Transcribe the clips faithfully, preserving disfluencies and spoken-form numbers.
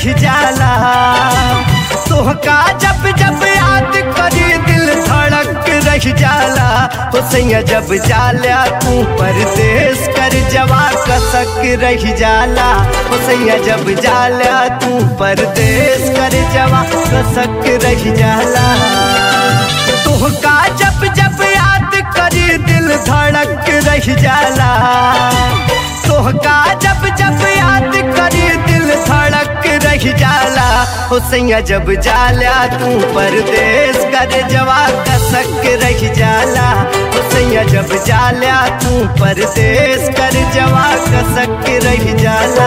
रह जाला। तोहका जब जब याद करी दिल धड़क रह जाला। हो सैया जब जाला तू परदेश कर जवा कसक रह जाला। हो सैया जब जाला तू परदेश कर जवा कसक रह जाला। तोहका जब जब याद करी दिल धड़क रह जाला। तोहका जब जब याद करी दिल धड़क रह जाला। हो सैया जब जाला तू परदेश कर जवा कसक रह जाला। हो सैया जब जाला तू परदेश कर जवा कसक रह जाला।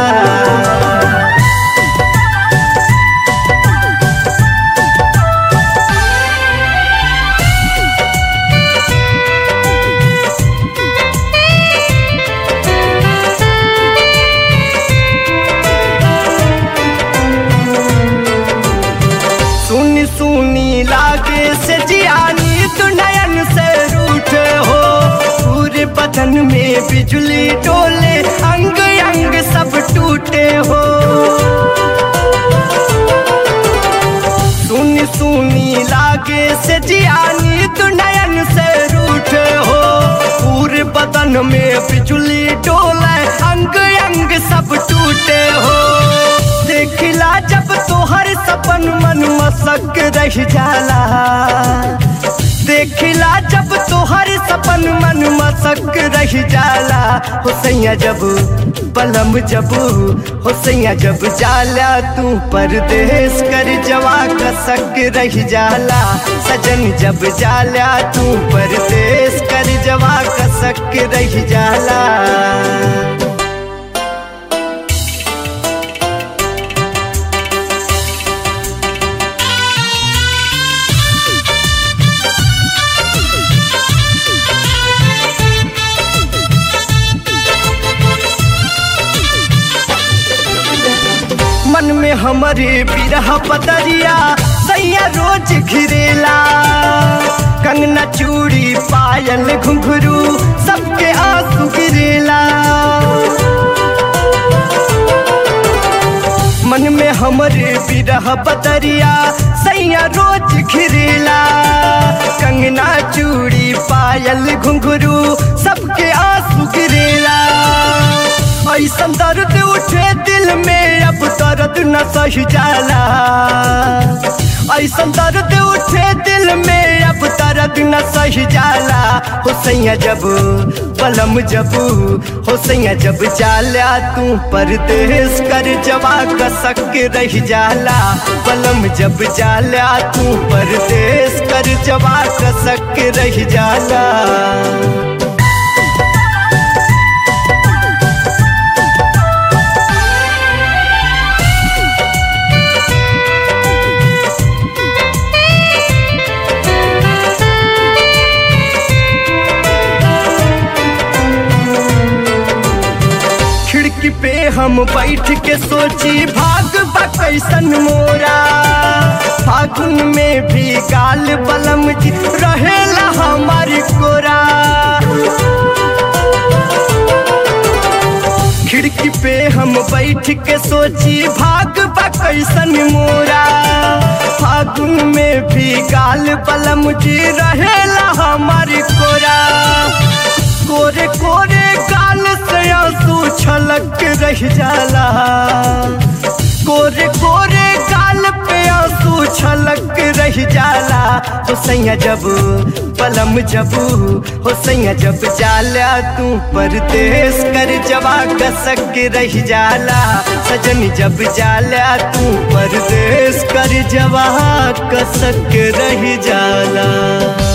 सुनी सुनी लागे से जियानी तू नयन से रूठे हो। पूरे बदन में बिजली डोले अंग अंग सब टूटे हो। सुनी सुनी लागे से जियानी तू नयन से रूठे हो। पूरे बदन में बिजली डोले अंग अंग सब टूटे हो। देखिला जब तोहर सपन मन मसक रह जाला। देखिला जब तोहर सपन मन मसक रह जाला। हो सैया जब बलम जब हो सैया जब जाला तू परदेश कर जवा कसक रह जाला। सजन जब जाला तू परदेश कर जवा कसक रह जाला। मन में हमारे बिरह बदरिया सैया रोज घिरेला। कंगना चूड़ी पायल घुंघरू सबके आंसू गिरेला। मन में हमारे बिरह बदरिया सैया रोज घिरेला। कंगना चूड़ी पायल घुंघरू सबके आंसू गिरेला। ऐसा दर्द उठे दिल में अब दर्द न सह जाला। ऐसा दर्द उठे दिल में अब दर्द न सह जाला। हो सैया जब बलम जब हो सैया जब जाला तू परदेश कर जवा कसक रह जाला। बलम जब जाला तू परदेश कर जवा कसक रह जाला। खिड़की पे हम बैठ के सोची भाग बा कैसन मोरा। फागुन में भी गाल बलम जी रहेला हमारी कोरा। खिड़की पे हम बैठ के सोची भाग बा कैसन मोरा। फागुन में भी गाल बलम जी रहेला हमारी कोरा। कोरे कोरे गाल से आंसू छलक रह जाला। कोरे कोरे गाल पे आंसू छलक रह जाला। हो सैया जब बलम जब हो सैया जब जाला तू परदेश कर जवा कसक रह जाला। सजन जब जाला तू परदेश कर जवा कसक रह जाला।